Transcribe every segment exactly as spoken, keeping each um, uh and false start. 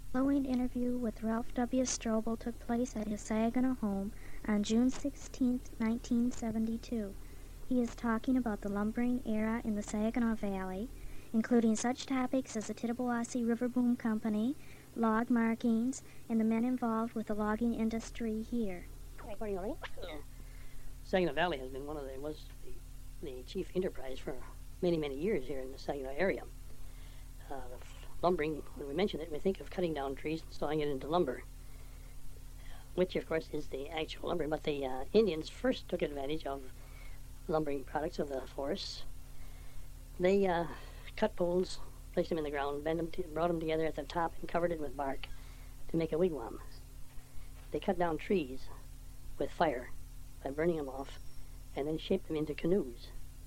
Following interview with Ralph W. Strobel took place at his Saginaw home on June sixteenth, nineteen seventy-two. He is talking about the lumbering era in the Saginaw Valley, including such topics as the Tittabawassee River Boom Company, log markings, and the men involved with the logging industry here. Saginaw Valley has been one of the, was the, the chief enterprise for many, many years here in the Saginaw area. Uh, the f- lumbering, when we mention it, we think of cutting down trees and sawing it into lumber, which, of course, is the actual lumber. But the uh, Indians first took advantage of lumbering products of the forests. They uh, cut poles, placed them in the ground, bent them to, brought them together at the top, and covered it with bark to make a wigwam. They cut down trees with fire by burning them off, and then shaped them into canoes.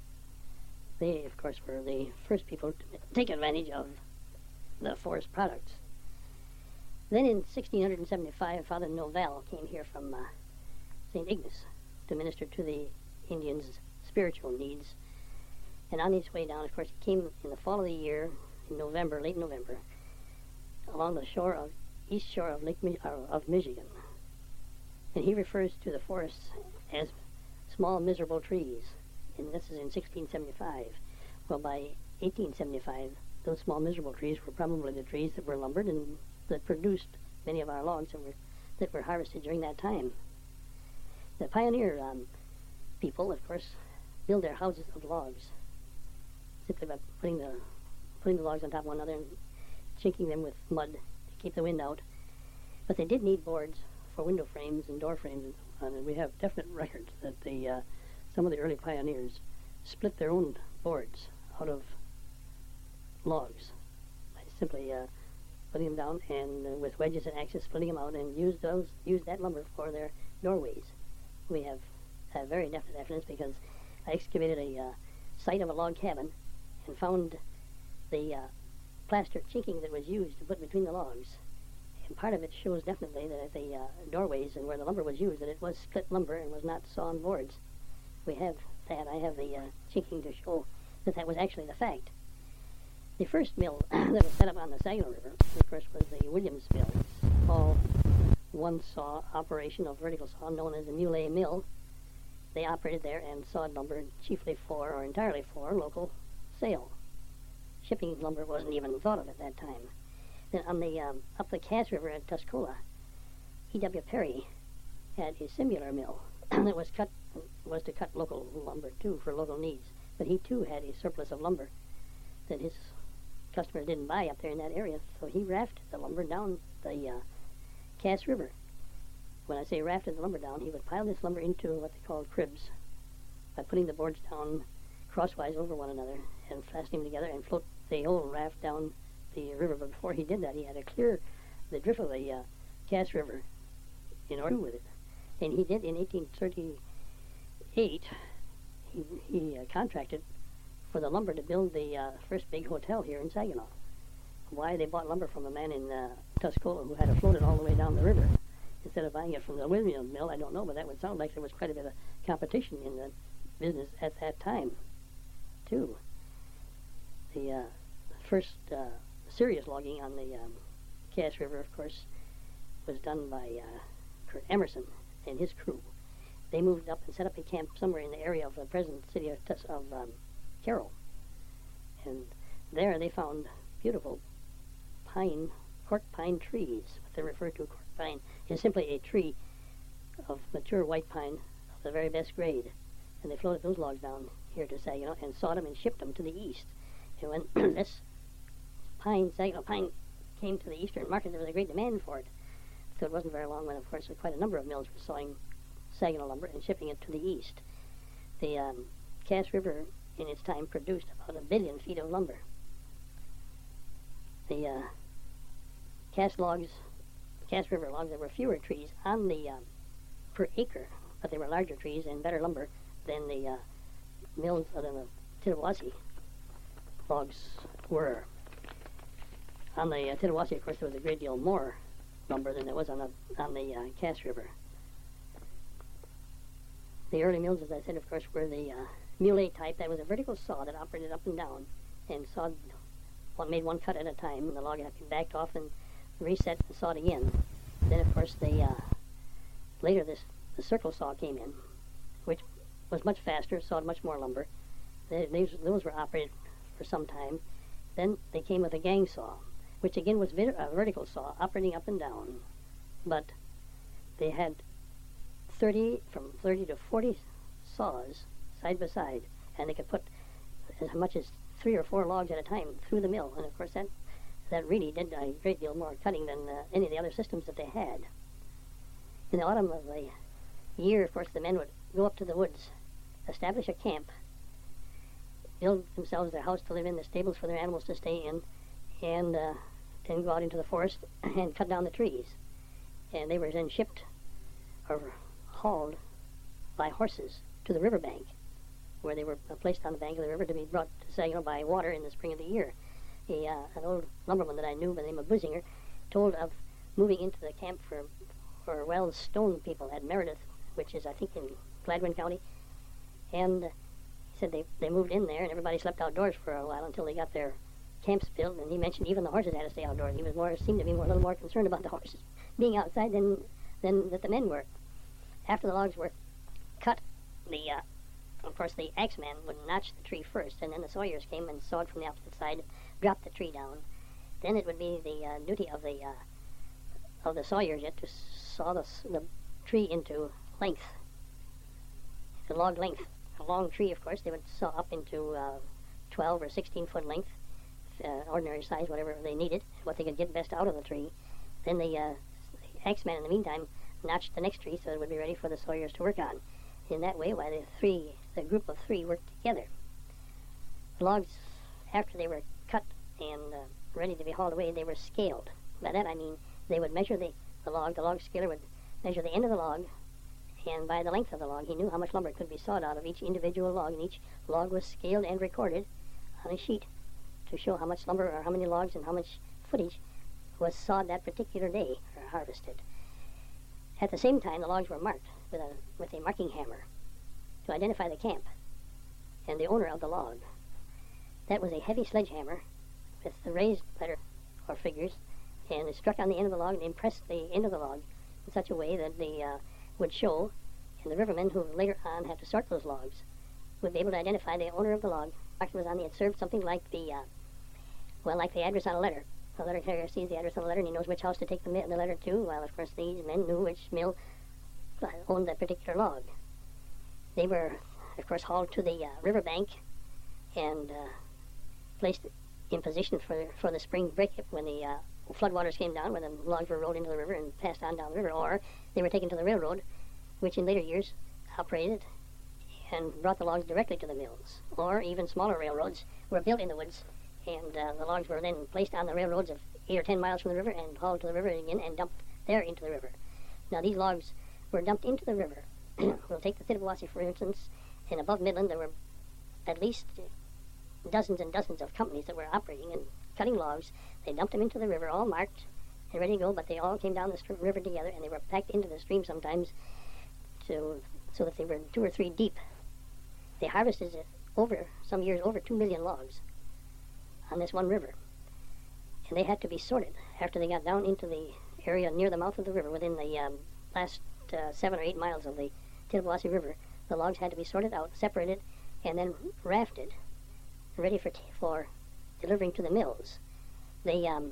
They, of course, were the first people to take advantage of the forest products. Then in sixteen seventy-five, Father Novell came here from uh, Saint Ignace to minister to the Indians' spiritual needs. And on his way down, of course, he came in the fall of the year, in November, late November, along the shore of, east shore of Lake Mi- uh, of Michigan. And he refers to the forests as small, miserable trees. And this is in sixteen seventy-five. Well, by eighteen seventy-five, those small, miserable trees were probably the trees that were lumbered and that produced many of our logs that were, that were harvested during that time. The pioneer um, people, of course, build their houses of logs, simply by putting the, putting the logs on top of one another and chinking them with mud to keep the wind out. But they did need boards for window frames and door frames and so on, and we have definite records that the uh, some of the early pioneers split their own boards out of logs by simply uh, putting them down and uh, with wedges and axes splitting them out and used those used that lumber for their doorways. We have uh, very definite evidence because I excavated a uh, site of a log cabin and found the uh, plaster chinking that was used to put between the logs. And part of it shows definitely that at the uh, doorways and where the lumber was used, that it was split lumber and was not sawn boards. We have that. I have the uh, chinking to show that that was actually the fact. The first mill that was set up on the Saginaw River, of course, was the Williams Mill. It's all one saw operation of vertical saw known as the Muley Mill. They operated there and sawed lumber chiefly for, or entirely for, local sale. Shipping lumber wasn't even thought of at that time. Then on the um, up the Cass River at Tuscola, E W Perry had a similar mill that was cut was to cut local lumber too for local needs. But he too had a surplus of lumber that his customers didn't buy up there in that area, so he rafted the lumber down the uh, Cass River. When I say rafted the lumber down, he would pile this lumber into what they called cribs by putting the boards down crosswise over one another and fastening them together and float the whole raft down the river. But before he did that, he had to clear the drift of the uh, Cass River in order to do with it. And he did in eighteen thirty-eight. He, he uh, contracted for the lumber to build the uh, first big hotel here in Saginaw. Why they bought lumber from a man in uh, Tuscola who had to float it all the way down the river instead of buying it from the Williams Mill, I don't know, but that would sound like there was quite a bit of competition in the business at that time, too. The uh, first uh, serious logging on the um, Cass River, of course, was done by uh, Kurt Emerson and his crew. They moved up and set up a camp somewhere in the area of the present city of, Tus- of um, Carroll. And there they found beautiful pine, cork pine trees. What they refer to cork pine is simply a tree of mature white pine of the very best grade. And they floated those logs down here to Saginaw and sawed them and shipped them to the east. And when this pine, Saginaw pine, came to the eastern market, there was a great demand for it. So it wasn't very long when, of course, quite a number of mills were sawing Saginaw lumber and shipping it to the east. The um, Cass River, in its time, produced about a billion feet of lumber. The uh, Cass logs, Cass River logs, there were fewer trees on the um, per acre, but they were larger trees and better lumber than the uh, mills uh, than the Tittabawassee logs were. On the uh, Tittabawassee, of course, there was a great deal more lumber than there was on the on the uh, Cass River. The early mills, as I said, of course, were the uh, muley type. That was a vertical saw that operated up and down and sawed what made one cut at a time. And the log had to be backed off and reset and sawed again. Then, of course, they uh, later this the circle saw came in, which was much faster, sawed much more lumber. They, these, those were operated for some time. Then they came with a gang saw, which again was vid- a vertical saw, operating up and down. But they had thirty, from thirty to forty saws side by side, and they could put as much as three or four logs at a time through the mill. And of course that that really did a great deal more cutting than uh, any of the other systems that they had. In the autumn of the year, of course, the men would go up to the woods, establish a camp, build themselves their house to live in, the stables for their animals to stay in, and uh, then go out into the forest and cut down the trees. And they were then shipped or hauled by horses to the riverbank, where they were placed on the bank of the river to be brought to Saginaw by water in the spring of the year. A, uh, an old lumberman that I knew by the name of Businger told of moving into the camp for, for Wells Stone people at Meredith, which is, I think, in Gladwin County. And uh, he said they, they moved in there, and everybody slept outdoors for a while until they got their camps built. And he mentioned even the horses had to stay outdoors. He was more seemed to be more, a little more concerned about the horses being outside than, than that the men were. After the logs were cut, the uh, of course the axeman would notch the tree first, and then the sawyers came and sawed from the opposite side, dropped the tree down. Then it would be the uh, duty of the uh, of the sawyers yet to saw the, the tree into length, the log length. A long tree, of course, they would saw up into uh, twelve or sixteen foot length, uh, ordinary size, whatever they needed, what they could get best out of the tree. Then the, uh, the axeman, in the meantime, notched the next tree so it would be ready for the sawyers to work on. In that way, while the three, the group of three worked together. The logs, after they were cut and uh, ready to be hauled away, they were scaled. By that I mean they would measure the, the log, the log scaler would measure the end of the log, and by the length of the log, he knew how much lumber could be sawed out of each individual log, and each log was scaled and recorded on a sheet to show how much lumber or how many logs and how much footage was sawed that particular day or harvested. At the same time, the logs were marked with a, with a marking hammer to identify the camp and the owner of the log. That was a heavy sledgehammer with the raised letter or figures, and it struck on the end of the log and impressed the end of the log in such a way that the uh, would show, and the rivermen who later on had to sort those logs would be able to identify the owner of the log. Mark was on the, it served something like the, uh, well, like the address on a letter. The letter carrier sees the address on the letter and he knows which house to take the, mi- the letter to, while of course these men knew which mill owned that particular log. They were, of course, hauled to the uh, riverbank and uh, placed in position for for the spring breakup when the uh, floodwaters came down, when the logs were rolled into the river and passed on down the river, or they were taken to the railroad, which in later years operated and brought the logs directly to the mills, or even smaller railroads were built in the woods, and uh, the logs were then placed on the railroads of eight or ten miles from the river and hauled to the river again and dumped there into the river. Now these logs were dumped into the river. We'll take the Tittabawassee, for instance, and above Midland there were at least dozens and dozens of companies that were operating and cutting logs. They dumped them into the river, all marked and ready to go, but they all came down the st- river together, and they were packed into the stream sometimes to, so that they were two or three deep. They harvested over, some years, over two million logs on this one river. And they had to be sorted after they got down into the area near the mouth of the river, within the um, last uh, seven or eight miles of the Tittabawassee River. The logs had to be sorted out, separated, and then rafted, ready for t- for delivering to the mills. They, um,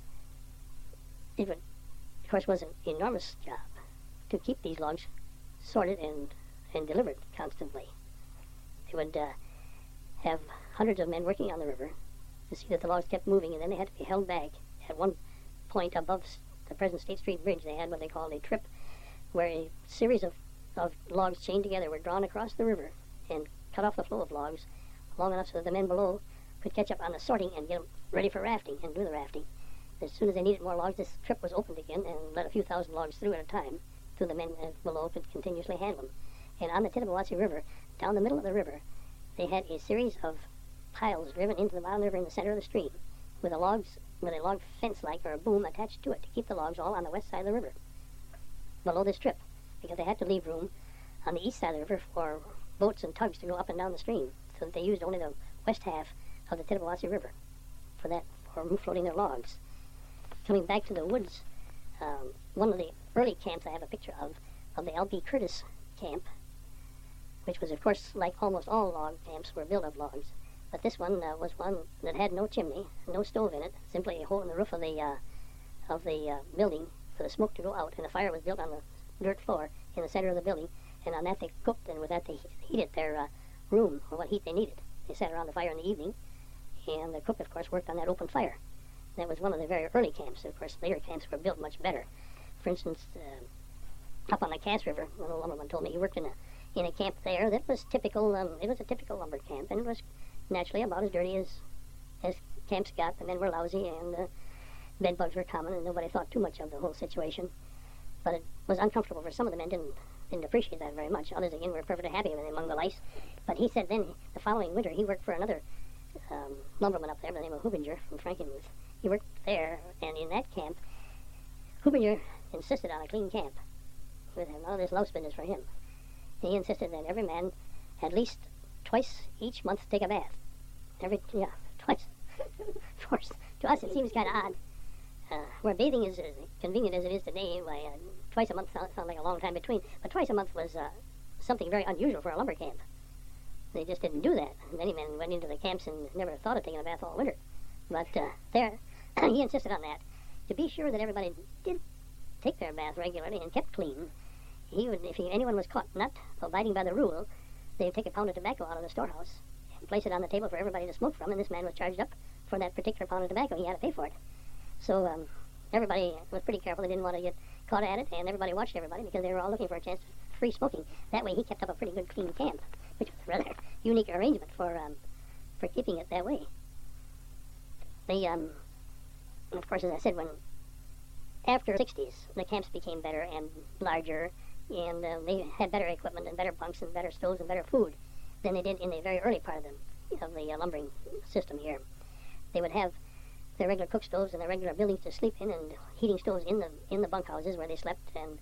it would, of course, was an enormous job to keep these logs sorted and, and delivered constantly. They would uh, have hundreds of men working on the river to see that the logs kept moving, and then they had to be held back. At one point above the present State Street Bridge, they had what they called a trip, where a series of, of logs chained together were drawn across the river and cut off the flow of logs long enough so that the men below could catch up on the sorting and get them ready for rafting and do the rafting. As soon as they needed more logs, this trip was opened again and let a few thousand logs through at a time, so the men below could continuously handle them. And on the Tittabawassee River, down the middle of the river, they had a series of piles driven into the bottom of the river in the center of the stream, with a logs, with a log fence-like or a boom attached to it to keep the logs all on the west side of the river, below this strip, because they had to leave room on the east side of the river for boats and tugs to go up and down the stream, so that they used only the west half of the Tittabawassee River for that, for floating their logs. coming back to the woods, um, one of the early camps I have a picture of, of the L B Curtis camp, which was, of course, like almost all log camps, were built of logs. But this one uh, was one that had no chimney, no stove in it, simply a hole in the roof of the uh, of the uh, building for the smoke to go out, and the fire was built on the dirt floor in the center of the building, and on that they cooked, and with that they heated their uh, room, or what heat they needed. They sat around the fire in the evening, and the cook, of course, worked on that open fire. That was one of the very early camps. Of course, later camps were built much better. For instance, uh, up on the Cass River, one old lumberman told me he worked in a in a camp there that was typical. Um, it was a typical lumber camp, and it was naturally about as dirty as as camps got. The men were lousy, and uh, bed bugs were common, and nobody thought too much of the whole situation. But it was uncomfortable for some of the men. Didn't didn't appreciate that very much. Others again were perfectly happy with among the lice. But he said then the following winter he worked for another um, lumberman up there by the name of Hubinger from Frankenmuth. He worked there, and in that camp, Hubinger insisted on a clean camp. With none of this louse business for him. He insisted that every man at least twice each month take a bath. Every, yeah, twice. Of course, to us it seems kind of odd. Uh, where bathing is as convenient as it is today, why, uh, twice a month sounds sound like a long time between. But twice a month was uh, something very unusual for a lumber camp. They just didn't do that. Many men went into the camps and never thought of taking a bath all winter. But uh, there, he insisted on that. To be sure that everybody did take their bath regularly and kept clean, he would, if he, anyone was caught not abiding by the rule, they'd take a pound of tobacco out of the storehouse and place it on the table for everybody to smoke from, and this man was charged up for that particular pound of tobacco. He had to pay for it. So um, everybody was pretty careful. They didn't want to get caught at it, and everybody watched everybody because they were all looking for a chance of free smoking. That way he kept up a pretty good clean camp, which was a rather unique arrangement for um, for keeping it that way. The, um, of course, as I said, when after the sixties, the camps became better and larger, and uh, they had better equipment and better bunks and better stoves and better food than they did in the very early part of the, of the uh, lumbering system here. They would have their regular cook stoves and their regular buildings to sleep in, and heating stoves in the in the bunkhouses where they slept. And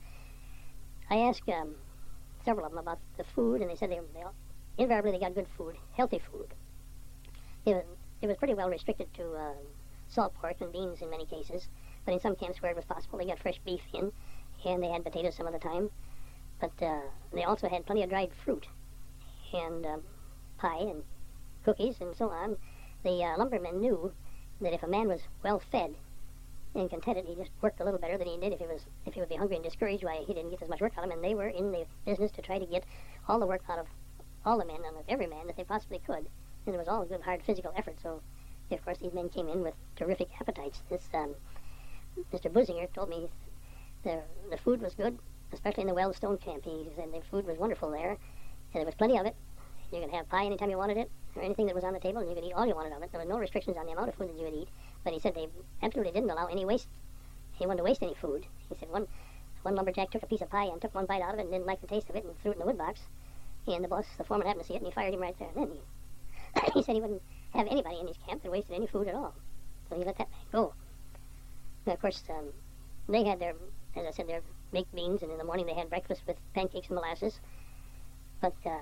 I asked um, several of them about the food, and they said they, they all, invariably they got good food, healthy food. It was, it was pretty well restricted to uh, salt pork and beans in many cases, but in some camps where it was possible, they got fresh beef in, and they had potatoes some of the time. But uh, they also had plenty of dried fruit, and um, pie and cookies and so on. The uh, lumbermen knew that if a man was well fed and contented, he just worked a little better than he did if he was if he would be hungry and discouraged. Why, he didn't get as much work out of him, and they were in the business to try to get all the work out of all the men, out of every man that they possibly could. And it was all good, hard physical effort. So, of course, these men came in with terrific appetites. This um, Mister Businger told me the the food was good, especially in the Wellstone camp. He said the food was wonderful there, and there was plenty of it. You could have pie anytime you wanted it, or anything that was on the table, and you could eat all you wanted of it. There were no restrictions on the amount of food that you would eat, but he said they absolutely didn't allow any waste. He wanted to waste any food. He said one one lumberjack took a piece of pie and took one bite out of it and didn't like the taste of it and threw it in the wood box. And the boss, the foreman, happened to see it, and he fired him right there. And then he, he said he wouldn't have anybody in his camp that wasted any food at all. So he let that man go. And of course, um, they had their, as I said, their baked beans, and in the morning they had breakfast with pancakes and molasses. But uh,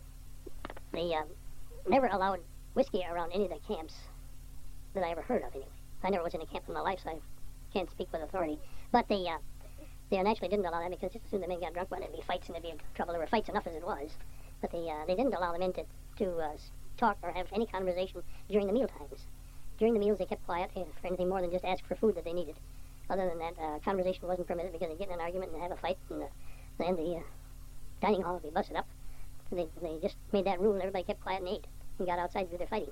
they uh, never allowed whiskey around any of the camps that I ever heard of, anyway. I never was in a camp in my life, so I can't speak with authority. But they, uh, they naturally didn't allow that, because just as soon as the men got drunk, well, there'd be fights and there'd be trouble. There were fights enough as it was. But they, uh, they didn't allow the men to, to uh, talk or have any conversation during the meal times. During the meals, they kept quiet uh, for anything more than just ask for food that they needed. Other than that, uh, conversation wasn't permitted, because they'd get in an argument and have a fight, and uh, then the uh, dining hall would be busted up. They, they just made that rule, and everybody kept quiet and ate and got outside to do their fighting.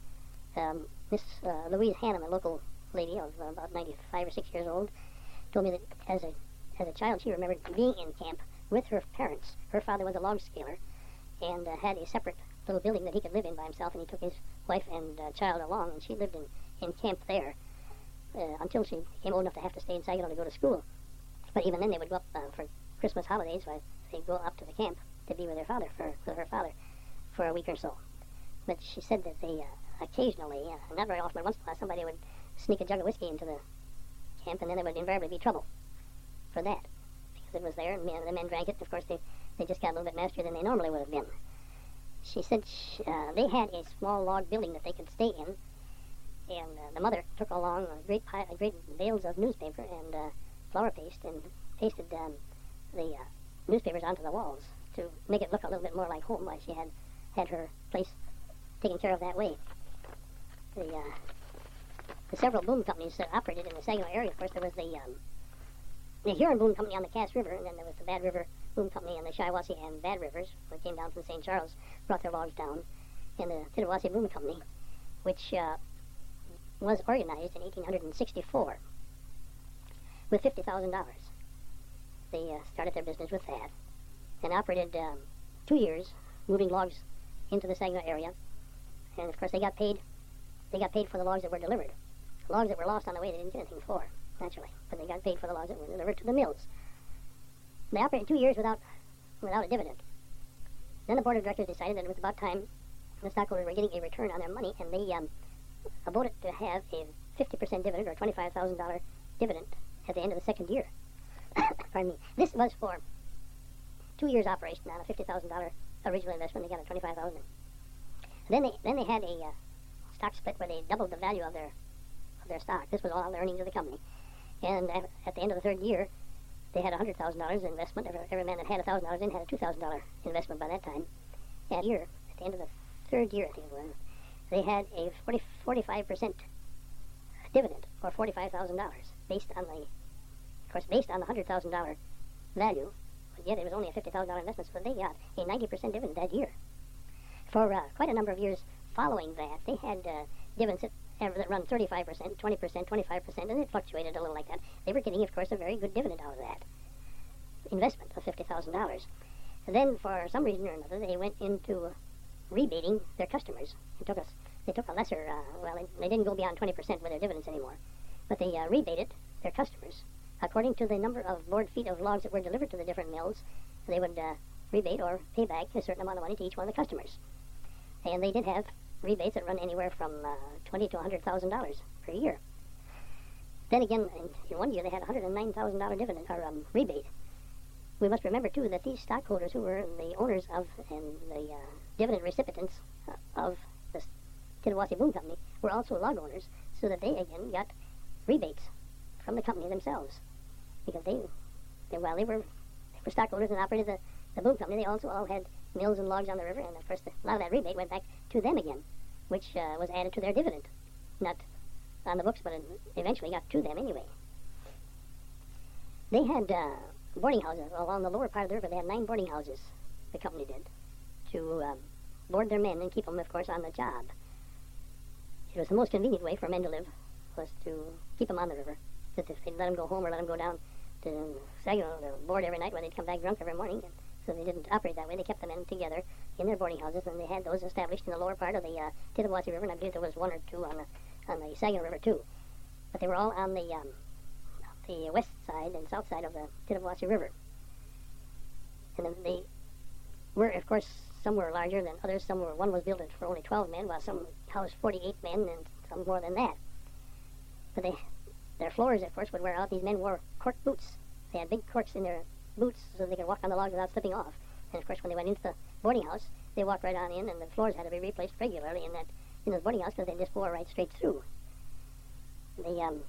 Um, Miss uh, Louise Hannum, a local lady of uh, about ninety-five or six years old, told me that as a as a child she remembered being in camp with her parents. Her father was a log scaler and uh, had a separate little building that he could live in by himself, and he took his wife and uh, child along, and she lived in, in camp there uh, until she became old enough to have to stay in Saginaw to go to school. But even then they would go up uh, for Christmas holidays, so they'd go up to the camp to be with their father, for with her father, for a week or so. But she said that they uh, occasionally, uh, not very often, but once in a while, somebody would sneak a jug of whiskey into the camp, and then there would invariably be trouble for that, because it was there, and the men drank it, and of course they, they just got a little bit nastier than they normally would have been. She said she, uh, they had a small log building that they could stay in, and uh, the mother took along a great pi- a great bales of newspaper and uh, flour paste and pasted um, the uh, newspapers onto the walls to make it look a little bit more like home, while she had had her place taken care of that way. The, uh, the several boom companies that operated in the Saginaw area, of course, there was the um, the Huron Boom Company on the Cass River, and then there was the Bad River Boom Company on the Shiawassee and Bad Rivers, which came down from Saint Charles, brought their logs down, and the Tittawassee Boom Company, which uh, was organized in eighteen sixty-four with fifty thousand dollars. They uh, started their business with that and operated um, two years, moving logs into the Saginaw area, and of course they got paid. They got paid for the logs that were delivered. Logs that were lost on the way, they didn't get anything for, naturally, but they got paid for the logs that were delivered to the mills. They operated two years without without a dividend. Then the board of directors decided that it was about time the stockholders were getting a return on their money, and they um, voted to have a fifty percent dividend, or twenty-five thousand dollars dividend, at the end of the second year. Pardon me. This was for two years operation on a fifty thousand dollars original investment. They got a twenty-five thousand dollars. Then they then they had a uh, stock split where they doubled the value of their of their stock. This was all the earnings of the company. And at, at the end of the third year, they had a hundred thousand dollars investment. Every, every man that had a thousand dollars in had a two thousand dollar investment by that time. And year, at the end of the third year, I think it was, they had a forty, forty-five percent dividend, or forty-five thousand dollars, based on the, of course, based on the hundred thousand dollar value. But yet it was only a fifty thousand dollar investment, so they got a ninety percent dividend that year. For uh, quite a number of years following that, they had uh, dividends that, that run thirty-five percent, twenty percent, twenty-five percent, and it fluctuated a little like that. They were getting, of course, a very good dividend out of that investment of fifty thousand dollars. And then, for some reason or another, they went into uh, rebating their customers. It took us, they took a lesser, uh, well, they, they didn't go beyond twenty percent with their dividends anymore, but they uh, rebated their customers according to the number of board feet of logs that were delivered to the different mills. They would uh, rebate or pay back a certain amount of money to each one of the customers. And they did have rebates that run anywhere from uh, twenty to a hundred thousand dollars per year. Then again, in, in one year they had a hundred and nine thousand dollar dividend or um, rebate. We must remember too that these stockholders, who were the owners of and the uh, dividend recipients uh, of the Tittawassee Boom Company, were also log owners, so that they again got rebates from the company themselves, because they, they well, they were, they were stockholders and operated the, the boom company. They also all had mills and logs on the river, and of course the, a lot of that rebate went back to them again, which uh, was added to their dividend, not on the books, but it eventually got to them anyway. They had uh, boarding houses along the lower part of the river. They had nine boarding houses, the company did, to um, board their men and keep them, of course, on the job. It was the most convenient way for men to live, was to keep them on the river. That if they'd let them go home or let them go down to Saginaw to board every night, where they'd come back drunk every morning. And so they didn't operate that way. They kept the men together in their boarding houses, and they had those established in the lower part of the uh, Tittawassee River, and I believe there was one or two on the, on the Saginaw River too. But they were all on the um, the west side and south side of the Tittawassee River. And then they were, of course, some were larger than others. Some were, one was built for only twelve men, while some housed forty-eight men, and some more than that. But they, their floors, of course, would wear out. These men wore cork boots. They had big corks in their boots so they could walk on the logs without slipping off. And of course, when they went into the boarding house, they walked right on in, and the floors had to be replaced regularly in that in the boarding house, because they just wore right straight through. They um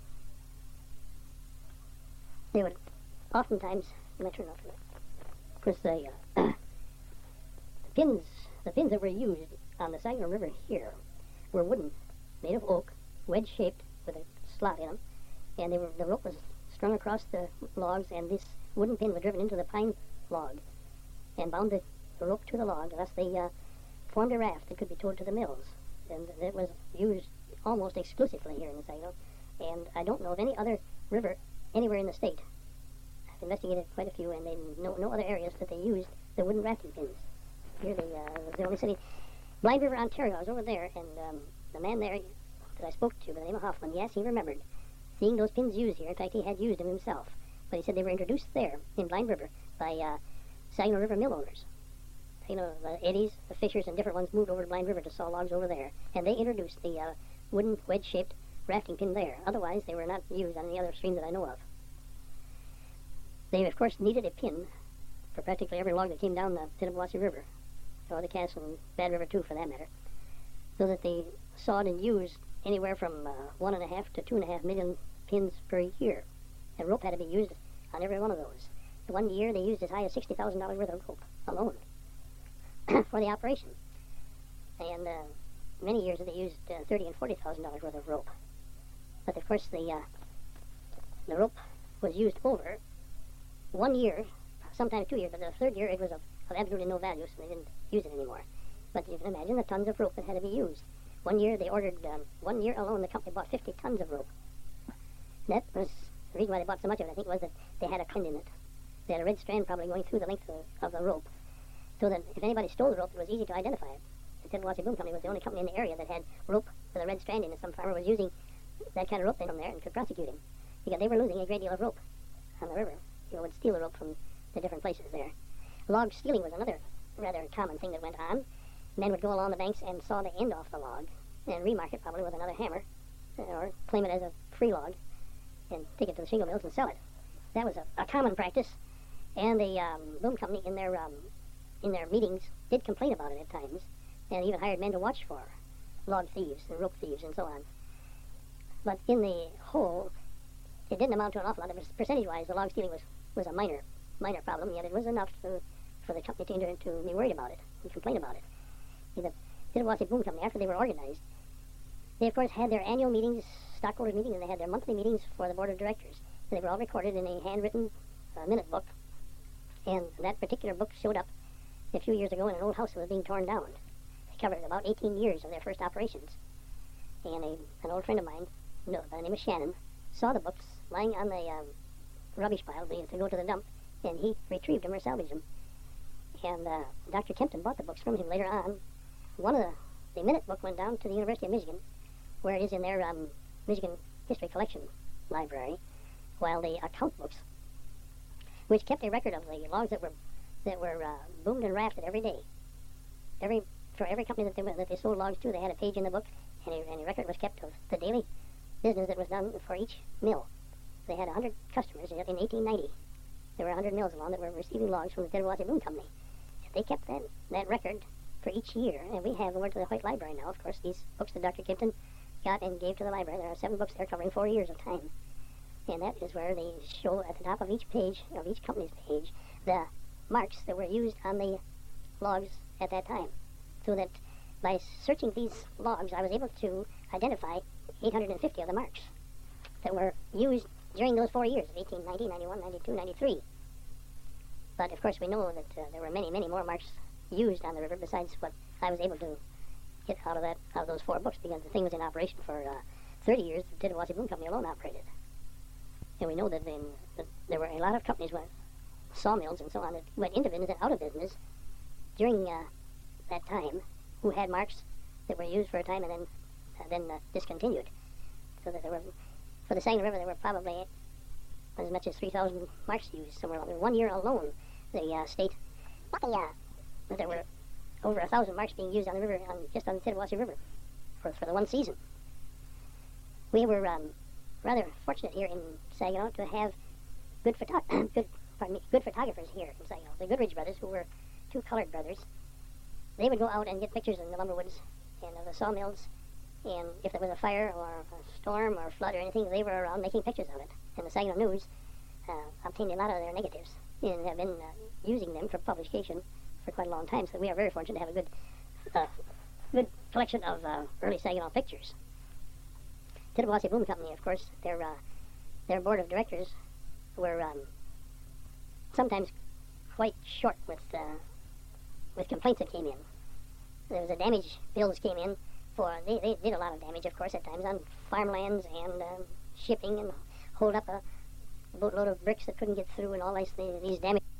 they would oftentimes, let me turn off that. Of course, the, uh, the pins the pins that were used on the Saginaw River here were wooden, made of oak, wedge-shaped with a slot in them, and they were the rope was strung across the logs, and this wooden pin was driven into the pine log and bound the, the rope to the log. Thus they uh, formed a raft that could be towed to the mills, and it was used almost exclusively here in the Saginaw. And I don't know of any other river anywhere in the state. I've investigated quite a few, and they no no other areas that they used the wooden rafting pins. Here they uh, was the only city. Blind River, Ontario. I was over there, and um, the man there that I spoke to by the name of Hoffman, yes, he remembered seeing those pins used here. In fact, he had used them himself. But he said they were introduced there in Blind River by uh, Saginaw River mill owners. You know, the Eddies, the Fishers, and different ones moved over to Blind River to saw logs over there, and they introduced the uh, wooden wedge-shaped rafting pin there. Otherwise, they were not used on any other stream that I know of. They, of course, needed a pin for practically every log that came down the Tittawassee River, or the Cass and Bad River, too, for that matter, so that they sawed and used anywhere from uh, one and a half to two and a half million pins per year. And rope had to be used on every one of those. One year they used as high as sixty thousand dollars worth of rope alone for the operation. And uh, many years they used uh, thirty and forty thousand dollars worth of rope. But of course the uh, the rope was used over one year, sometimes two years, but the third year it was of, of absolutely no value, so they didn't use it anymore. But you can imagine the tons of rope that had to be used. One year they ordered, um, one year alone the company bought fifty tons of rope. That was, the reason why they bought so much of it, I think, was that they had a kind in it. They had a red strand probably going through the length of, of the rope, so that if anybody stole the rope, it was easy to identify it. The Tittabawassee Boom Company was the only company in the area that had rope with a red strand in it. Some farmer was using that kind of rope from there and could prosecute him, because they were losing a great deal of rope on the river. People would steal the rope from the different places there. Log stealing was another rather common thing that went on. Men would go along the banks and saw the end off the log and remark it probably with another hammer, or claim it as a free log and take it to the shingle mills and sell it. That was a, a common practice, and the um, boom company in their um, in their meetings did complain about it at times, and even hired men to watch for log thieves and rope thieves and so on. But in the whole, it didn't amount to an awful lot. Percentage-wise, the log stealing was, was a minor minor problem, yet it was enough to, for the company to, enter, to be worried about it and complain about it. The Tittabawassee Boom Company, after they were organized, they of course had their annual meetings, stockholders meetings, and they had their monthly meetings for the board of directors. They were all recorded in a handwritten uh, minute book, and that particular book showed up a few years ago in an old house that was being torn down. They covered about eighteen years of their first operations. And a, an old friend of mine, no, by the name of Shannon, saw the books lying on the um, rubbish pile to go to the dump, and he retrieved them or salvaged them. And uh, Doctor Kempton bought the books from him later on. One of the, the minute book went down to the University of Michigan, where it is in their um, Michigan History Collection library, while the account books, which kept a record of the logs that were that were uh, boomed and rafted every day. Every for every company that they that they sold logs to, they had a page in the book, and a, and a record was kept of the daily business that was done for each mill. They had one hundred customers in eighteen ninety. There were one hundred mills along that were receiving logs from the Tittabawassee Boom Company. They kept that that record for each year, and we have them over to the White Library now. Of course, these books that Doctor Kempton got and gave to the library, there are seven books there covering four years of time. And that is where they show at the top of each page, of each company's page, the marks that were used on the logs at that time. So that by searching these logs, I was able to identify eight hundred fifty of the marks that were used during those four years of eighteen ninety, ninety-one, ninety-two, ninety-three. But of course we know that uh, there were many, many more marks used on the river besides what I was able to get out of that, out of those four books, because the thing was in operation for uh, thirty years. The Tittabawassee Boom Company alone operated. And we know that, in, that there were a lot of companies, went, sawmills and so on, that went into business and out of business during uh, that time, who had marks that were used for a time and then uh, then uh, discontinued. So that there were, for the Saginaw River, there were probably as much as three thousand marks used somewhere along. One year alone, the uh, state, the, uh, that there were over a thousand marks being used on the river, on, just on the Tittabawassee River, for, for the one season. We were um, rather fortunate here in Saginaw to have good, photo good, pardon me, good photographers here in Saginaw. The Goodrich brothers, who were two colored brothers, they would go out and get pictures in the lumber woods and of the sawmills, and if there was a fire or a storm or flood or anything, they were around making pictures of it. And the Saginaw News uh, obtained a lot of their negatives and have been uh, using them for publication for quite a long time. So we are very fortunate to have a good, uh, good collection of uh, early Saginaw pictures. Tittabawassee Boom Company, of course, their uh, their board of directors were um, sometimes quite short with uh, with complaints that came in. There was a damage bills came in for, they, they did a lot of damage, of course, at times on farmlands and um, shipping, and hold up a boatload of bricks that couldn't get through, and all these, these damage.